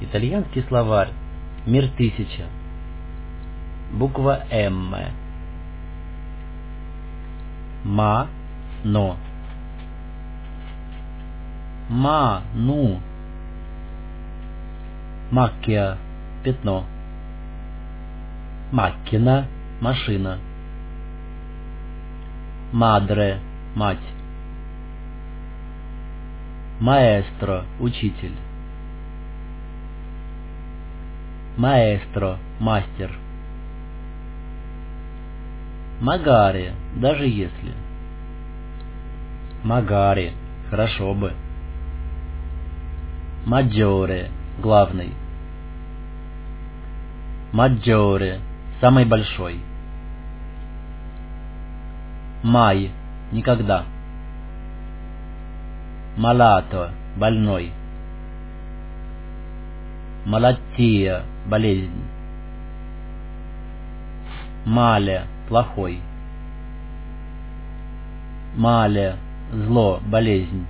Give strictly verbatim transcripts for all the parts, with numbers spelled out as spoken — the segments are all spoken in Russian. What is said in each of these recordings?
Итальянский словарь. Мир тысяча. Буква М. Ма, но. Ма, ну. Маккия, пятно. Маккина, машина. Мадре, мать. Маэстро, учитель. Маэстро, мастер. Магаре, даже если. Магаре, хорошо бы. Маджоре, главный. Маджоре, самый большой. Май, никогда. Малато, больной. Малаттия, болезнь. Мале, плохой. Мале, зло, болезнь.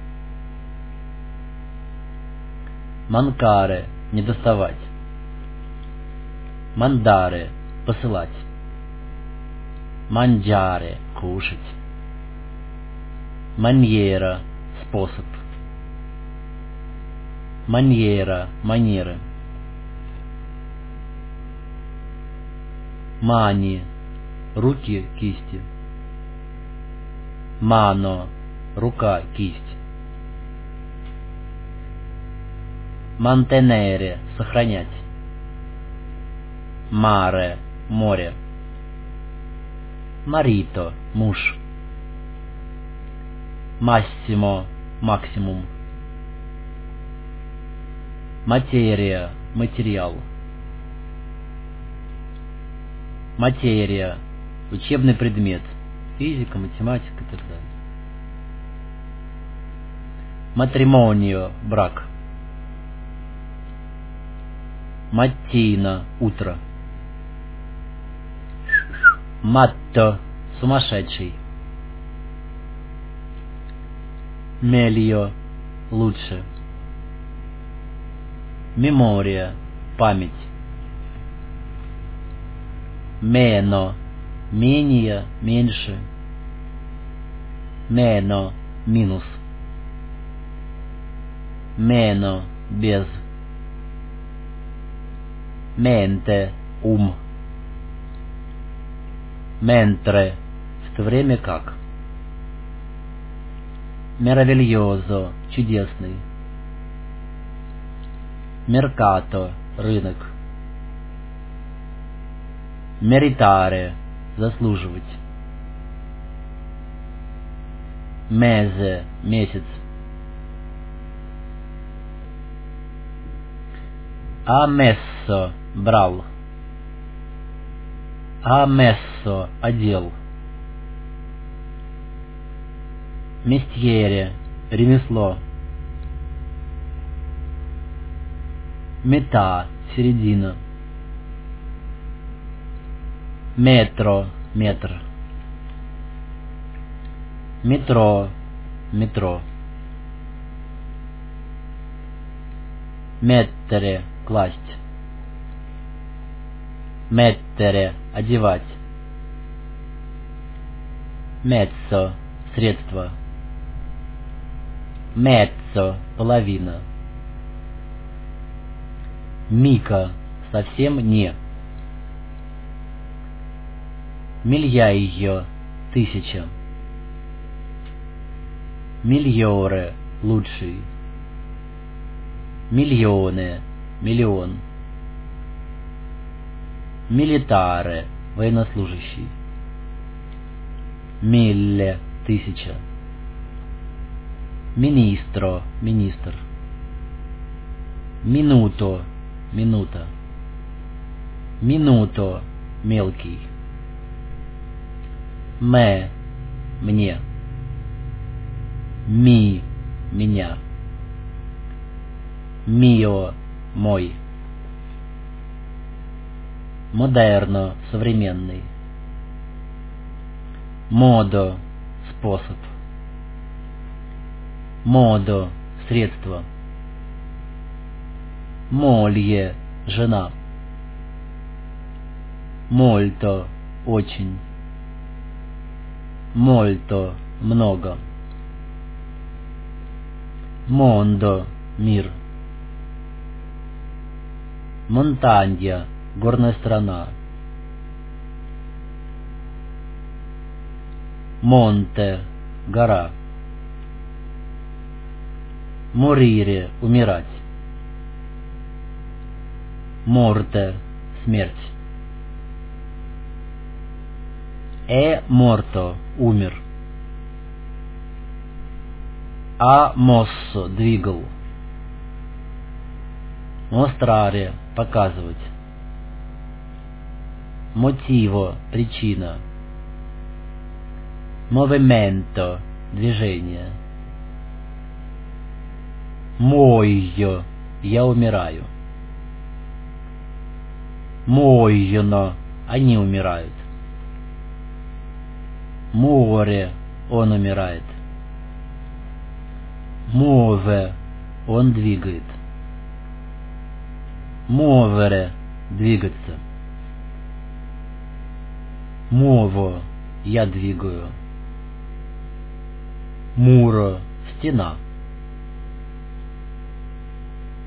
Манкаре, недоставать. Мандаре, посылать. Манджаре, кушать. Маньера, способ. Маньера, манеры. Мани, руки, кисти. Мано, рука, кисть. Мантенере, сохранять. Маре, море. Марито, муж. Массимо, максимум. Материя, материал. Материя, учебный предмет. Физика, математика и так далее. Матримонио, брак. Маттина, утро. Матто, сумасшедший. Мельо, лучше. Мемория, память. Мено, менее, меньше. Мено, минус. Мено, без. Менте, ум. Ментре, в то время как. Меравильозо, чудесный. Меркато, рынок. Меритаре, заслуживать. Мезе, месяц. Амессо, брал. Амессо, одел. Местьере, ремесло. Мета, середина. Метро, метр. Метро, метро. Меттере, класть. Меттере, одевать. Меццо, средство. Меццо, половина. Мика, совсем не. Мильяйо, тысяча. Мильоре, лучший. Миллионы, миллион. Милитаре, военнослужащий. Милле, тысяча. Министро, министр. Минуто, минута. Минуто, мелкий. Ме, мне. Ми, меня. Мио, мой. Модерно, современный. Модо, способ. Модо, средство. Молье — жена. Мольто — очень. Мольто — много. Мондо — мир. Монтанья — горная страна. Монте — гора. Морире — умирать. Морте — смерть. Э морто — умер. А моссо — двигал. Мостраре — показывать. Мотиво — причина. Movimento — движение. Muoio — я умираю. Muoiono — они умирают. Muore — он умирает. Muove — он двигает. Muovere — двигаться. Muovo — я двигаю. Муро — стена.